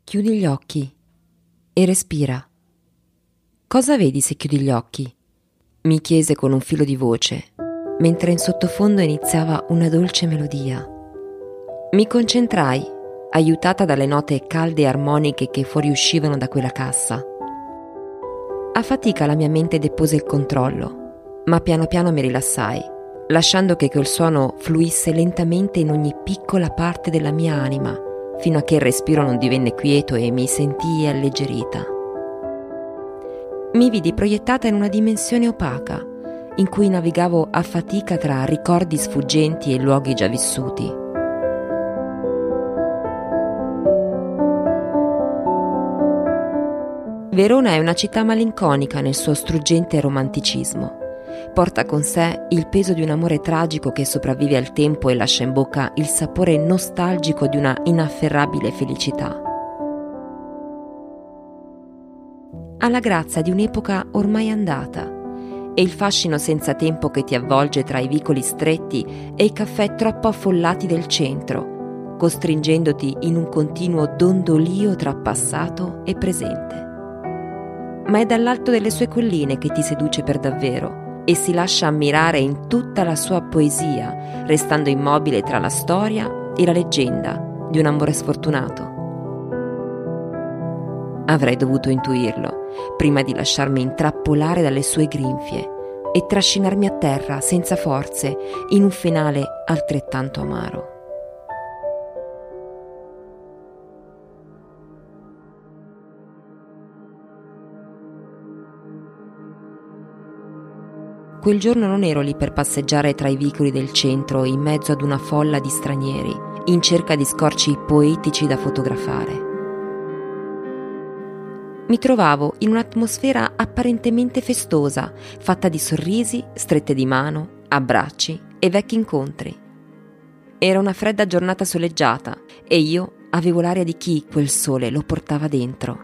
Chiudi gli occhi e respira. Cosa vedi se chiudi gli occhi? Mi chiese con un filo di voce, mentre in sottofondo iniziava una dolce melodia. Mi concentrai, aiutata dalle note calde e armoniche che fuoriuscivano da quella cassa. A fatica la mia mente depose il controllo, ma piano piano mi rilassai, lasciando che quel suono fluisse lentamente in ogni piccola parte della mia anima, fino a che il respiro non divenne quieto e mi sentii alleggerita. Mi vidi proiettata in una dimensione opaca, in cui navigavo a fatica tra ricordi sfuggenti e luoghi già vissuti. Verona è una città malinconica nel suo struggente romanticismo. Porta con sé il peso di un amore tragico che sopravvive al tempo e lascia in bocca il sapore nostalgico di una inafferrabile felicità. Ha la grazia di un'epoca ormai andata e il fascino senza tempo che ti avvolge tra i vicoli stretti e i caffè troppo affollati del centro, costringendoti in un continuo dondolio tra passato e presente. Ma è dall'alto delle sue colline che ti seduce per davvero e si lascia ammirare in tutta la sua poesia, restando immobile tra la storia e la leggenda di un amore sfortunato. Avrei dovuto intuirlo, prima di lasciarmi intrappolare dalle sue grinfie e trascinarmi a terra senza forze in un finale altrettanto amaro. Quel giorno non ero lì per passeggiare tra i vicoli del centro in mezzo ad una folla di stranieri, in cerca di scorci poetici da fotografare. Mi trovavo in un'atmosfera apparentemente festosa, fatta di sorrisi, strette di mano, abbracci e vecchi incontri. Era una fredda giornata soleggiata e io avevo l'aria di chi quel sole lo portava dentro.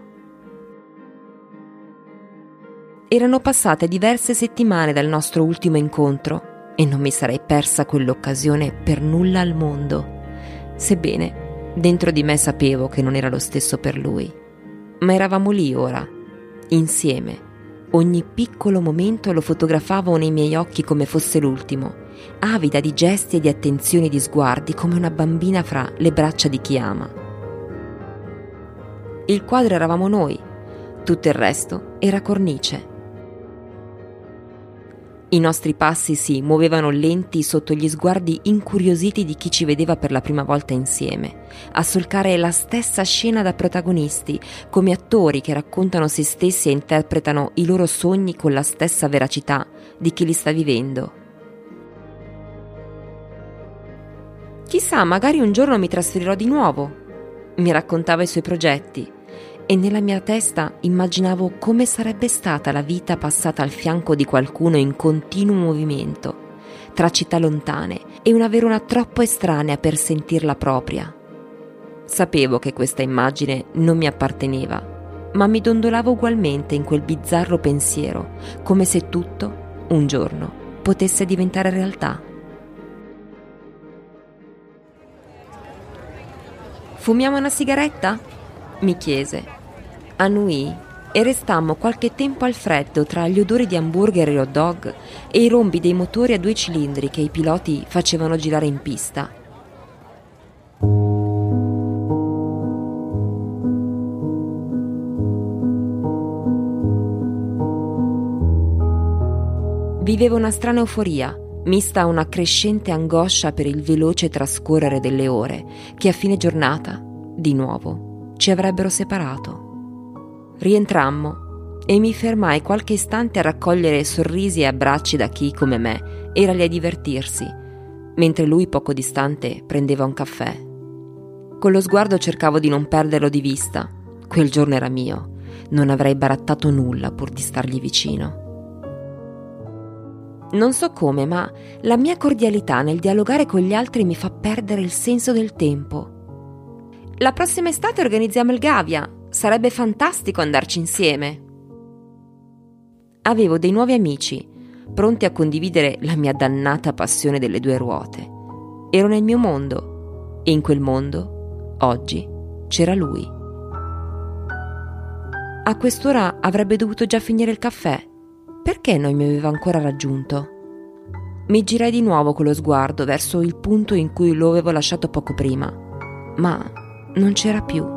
Erano passate diverse settimane dal nostro ultimo incontro e non mi sarei persa quell'occasione per nulla al mondo, sebbene dentro di me sapevo che non era lo stesso per lui. Ma eravamo lì ora, insieme. Ogni piccolo momento lo fotografavo nei miei occhi come fosse l'ultimo, avida di gesti e di attenzioni e di sguardi come una bambina fra le braccia di chi ama. Il quadro eravamo noi, tutto il resto era cornice. I nostri passi si muovevano lenti sotto gli sguardi incuriositi di chi ci vedeva per la prima volta insieme, a solcare la stessa scena da protagonisti, come attori che raccontano se stessi e interpretano i loro sogni con la stessa veracità di chi li sta vivendo. Chissà, magari un giorno mi trasferirò di nuovo, mi raccontava i suoi progetti, e nella mia testa immaginavo come sarebbe stata la vita passata al fianco di qualcuno in continuo movimento, tra città lontane e una Verona troppo estranea per sentirla propria. Sapevo che questa immagine non mi apparteneva, ma mi dondolavo ugualmente in quel bizzarro pensiero, come se tutto, un giorno, potesse diventare realtà. «Fumiamo una sigaretta?» mi chiese. Annuii e restammo qualche tempo al freddo tra gli odori di hamburger e hot dog e i rombi dei motori a 2 cilindri che i piloti facevano girare in pista. Vivevo una strana euforia, mista a una crescente angoscia per il veloce trascorrere delle ore che a fine giornata, di nuovo, ci avrebbero separato. Rientrammo e mi fermai qualche istante a raccogliere sorrisi e abbracci da chi, come me, era lì a divertirsi, mentre lui poco distante prendeva un caffè. Con lo sguardo cercavo di non perderlo di vista. Quel giorno era mio, non avrei barattato nulla pur di stargli vicino. Non so come, ma la mia cordialità nel dialogare con gli altri mi fa perdere il senso del tempo. La prossima estate organizziamo il Gavia. Sarebbe fantastico andarci insieme. Avevo dei nuovi amici, pronti a condividere la mia dannata passione delle 2 ruote. Ero nel mio mondo, e in quel mondo, oggi, c'era lui. A quest'ora avrebbe dovuto già finire il caffè. Perché non mi aveva ancora raggiunto? Mi girai di nuovo con lo sguardo verso il punto in cui lo avevo lasciato poco prima, ma non c'era più.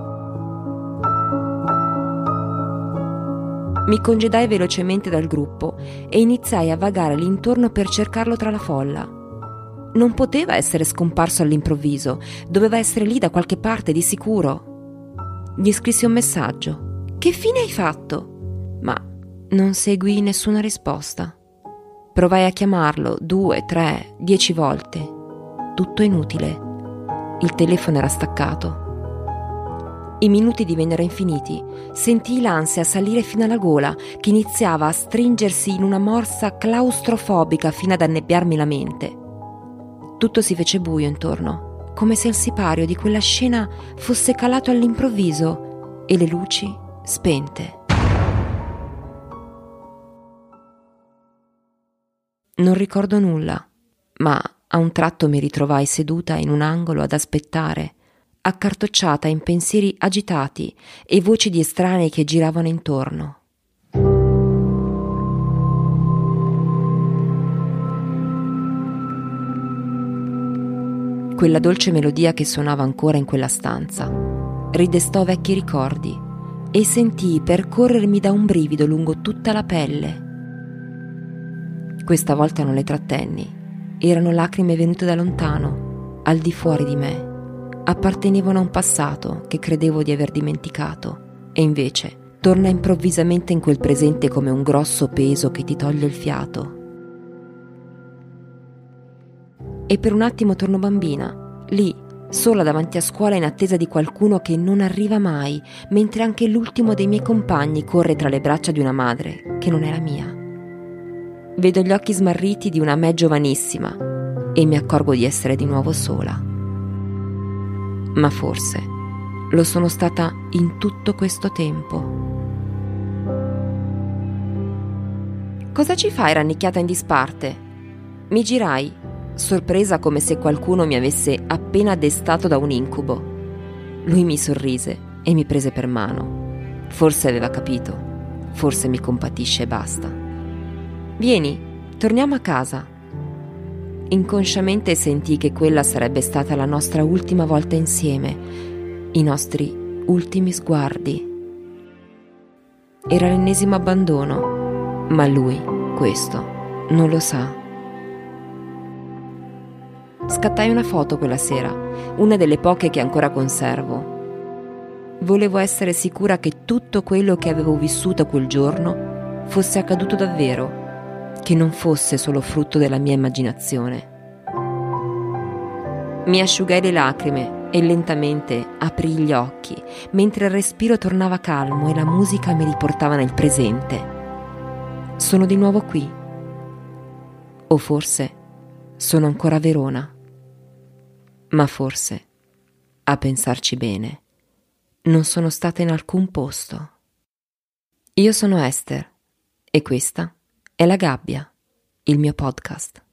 Mi congedai velocemente dal gruppo e iniziai a vagare l'intorno per cercarlo tra la folla. Non poteva essere scomparso all'improvviso, doveva essere lì da qualche parte di sicuro. Gli scrissi un messaggio. Che fine hai fatto? Ma non seguii nessuna risposta. Provai a chiamarlo 2, 3, 10 volte. Tutto inutile. Il telefono era staccato. I minuti divennero infiniti. Sentii l'ansia salire fino alla gola, che iniziava a stringersi in una morsa claustrofobica fino ad annebbiarmi la mente. Tutto si fece buio intorno, come se il sipario di quella scena fosse calato all'improvviso e le luci spente. Non ricordo nulla, ma a un tratto mi ritrovai seduta in un angolo ad aspettare, accartocciata in pensieri agitati e voci di estranei che giravano intorno. Quella dolce melodia che suonava ancora in quella stanza ridestò vecchi ricordi e sentii percorrermi da un brivido lungo tutta la pelle. Questa volta non le trattenni. Erano lacrime venute da lontano, al di fuori di me. Appartenevano a un passato che credevo di aver dimenticato e invece torna improvvisamente in quel presente come un grosso peso che ti toglie il fiato. E per un attimo torno bambina, lì, sola davanti a scuola in attesa di qualcuno che non arriva mai, mentre anche l'ultimo dei miei compagni corre tra le braccia di una madre che non era mia. Vedo gli occhi smarriti di una me giovanissima e mi accorgo di essere di nuovo sola. Ma forse lo sono stata in tutto questo tempo. Cosa ci fai rannicchiata in disparte? Mi girai, sorpresa come se qualcuno mi avesse appena destato da un incubo. Lui mi sorrise e mi prese per mano. Forse aveva capito, forse mi compatisce e basta. Vieni, torniamo a casa. Inconsciamente sentii che quella sarebbe stata la nostra ultima volta insieme, i nostri ultimi sguardi. Era l'ennesimo abbandono, ma lui questo non lo sa. Scattai una foto quella sera, una delle poche che ancora conservo. Volevo essere sicura che tutto quello che avevo vissuto quel giorno fosse accaduto davvero, che non fosse solo frutto della mia immaginazione. Mi asciugai le lacrime e lentamente aprii gli occhi, mentre il respiro tornava calmo e la musica mi riportava nel presente. Sono di nuovo qui. O forse sono ancora a Verona. Ma forse, a pensarci bene, non sono stata in alcun posto. Io sono Esther e questa è La Gabbia, il mio podcast.